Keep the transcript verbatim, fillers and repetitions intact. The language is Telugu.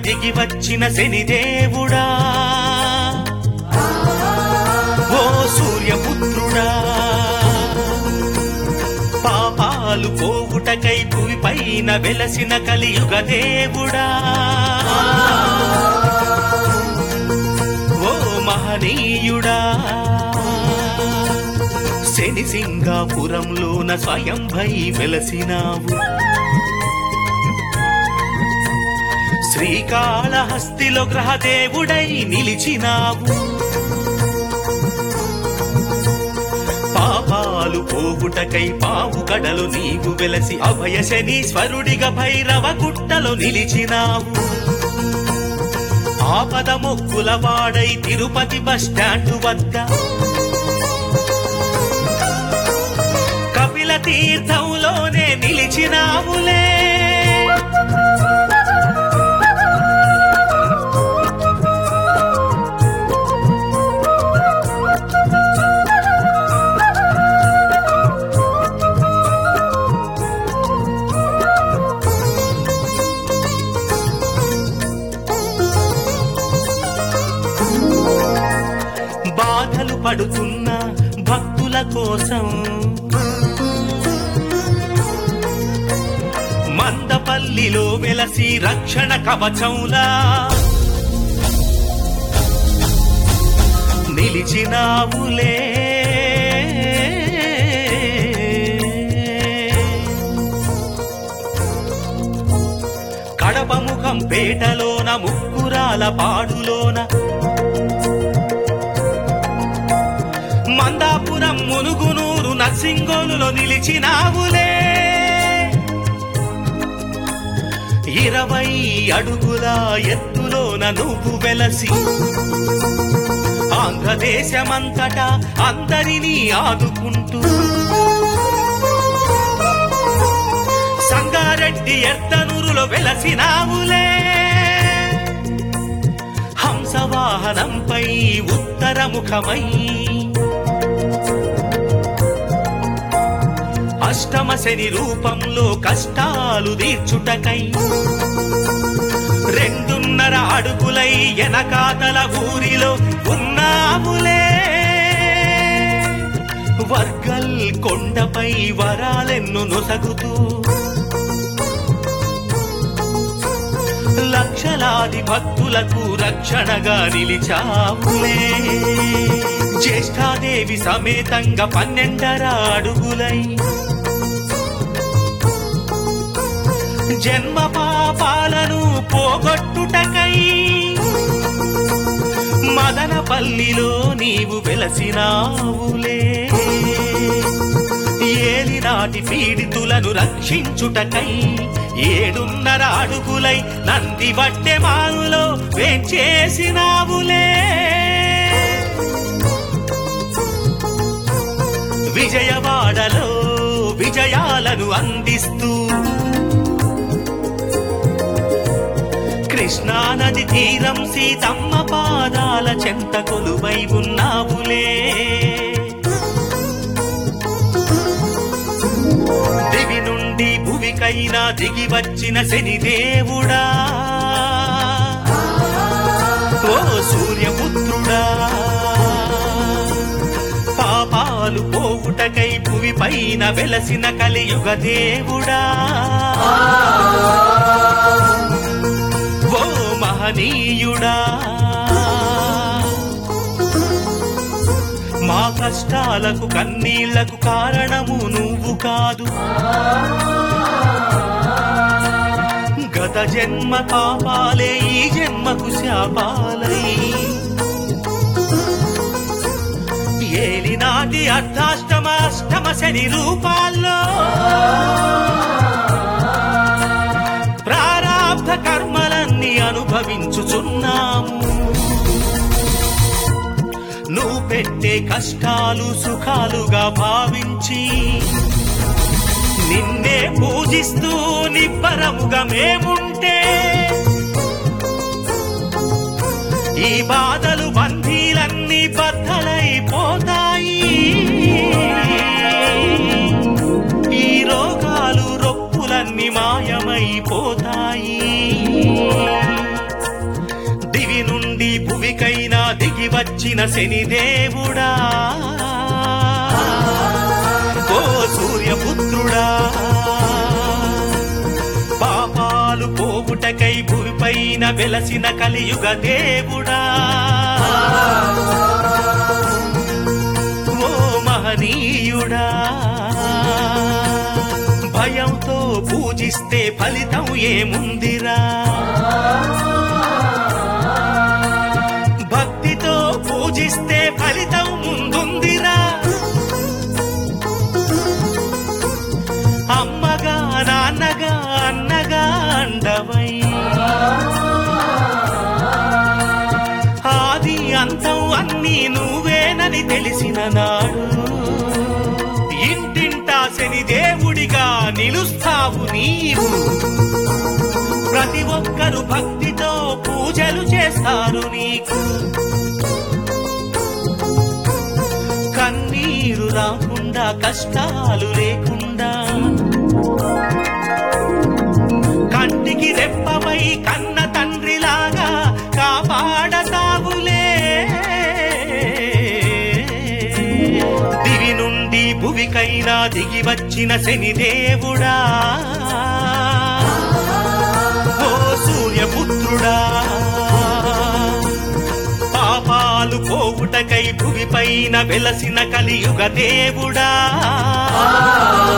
దిగి వచ్చిన శనిదేవుడా ఓ సూర్యపుత్రుడా పాపాలు పోవుటకై భూమి పైన వెలసిన కలియుగ దేవుడా ఓ మహనీయుడా శని సింగాపురంలోన స్వయంభై వెలసినావు శ్రీకాళహస్తిలో గ్రహదేవుడై నిలిచినావు పాపాలు పోగుటకై పావు గడలు నీవు వెలసి అభయ శనీశ్వరుడిగా భైరవ గుట్టలో నిలిచినావు ఆపద మొక్కుల వాడై తిరుపతి బస్ స్టాండు వద్ద కపిల తీర్థంలోనే నిలిచినావులే బాధలు పడుతున్న భక్తుల కోసం మందపల్లిలో వెలసి రక్షణ కవచంలా నిలిచినావులే కడపముఖం పేటలోన ముక్కురాల పాడులోన మందాపురం మునుగునూరు నర్సింగోలులో నిలిచినావులే ఇరవై అడుగుల ఎత్తులోన నువ్వు వెలసి ఆంధ్రదేశమంతటా అందరినీ ఆదుకుంటూ సంగారెడ్డి ఎర్తనూరులో వెలసినావులే హంసవాహనంపై ఉత్తరముఖమై అష్టమ శని రూపంలో కష్టాలు తీర్చుటకై రెండున్నర అడుగులై ఎనకాతల ఊరిలో ఉన్నావులే వర్గల్ కొండపై వరాలెన్ను నొసగుతూ లక్షలాది భక్తులకు రక్షణగా నిలిచావులే జ్యేష్ఠాదేవి సమేతంగా పన్నెండర అడుగులై జన్మ పాపాలను పోగొట్టుటకై మదనపల్లిలో నీవు వెలసినావులే ఏలినాటి పీడితులను రక్షించుటకై ఏడున్నర అడుగులై నంది వట్టెమానులో వేంచేసినావులే విజయవాడలో విజయాలను అందిస్తూ కృష్ణా నది తీరం సీతమ్మ పాదాల చెంత కొలువై ఉన్నావులే దివి నుండి భువికైనా దిగి వచ్చిన శనిదేవుడా ఓ సూర్యపుత్రుడా పాపాలు పోవుటకై భువి పైన వెలసిన కలియుగ దేవుడా ఓ మహనీయుడా మా కష్టాలకు కన్నీళ్లకు కారణము నువ్వు కాదు గత జన్మ పాపాలే ఈ జన్మకు శాపాలై ఏలినాటి అర్ధాష్టమ అష్టమ శని రూపాల్లో ప్రారాబ్ధ కర్మలన్నీ అనుభవించుచున్నాము నువ్వు పెట్టే కష్టాలు సుఖాలుగా భావించి నిన్నే పూజిస్తూ నిబ్బరముగా మేముంటే ఈ బాధలు బంధీలన్నీ బద్దలైపోతాయి ఈ రోగాలు రొప్పులన్నీ మాయమైపోతాయి వచ్చిన శనిదేవుడా ఓ సూర్యపుత్రుడా పాపాలు పోగుటకై భూమిపైన వెలసిన కలియుగ దేవుడా ఓ మహనీయుడా భయంతో పూజిస్తే ఫలితం ఏముందిరా భక్తితో పూజిస్తే ఫలితం ముందుందిరా అమ్మగా నాన్నగా అన్నగా అండవై ఆది అంతం అన్నీ నువ్వేనని తెలిసిన నాడు ఇంటింటా శని దేవుడిగా నిలుస్తావు నీవు ప్రతి ఒక్కరు భక్తితో పూజలు చేస్తారు నీకు కన్నీరు రాకుండా కష్టాలు లేకుండా కంటికి రెప్పవై కన్న తండ్రిలాగా కాపాడతావులే దివి నుండి భువికైనా దిగి వచ్చిన శనిదేవుడా ఓ సూర్యపుత్రుడా పాపాలు పోగుటకై భువిపైన వెలసిన కలియుగ దేవుడా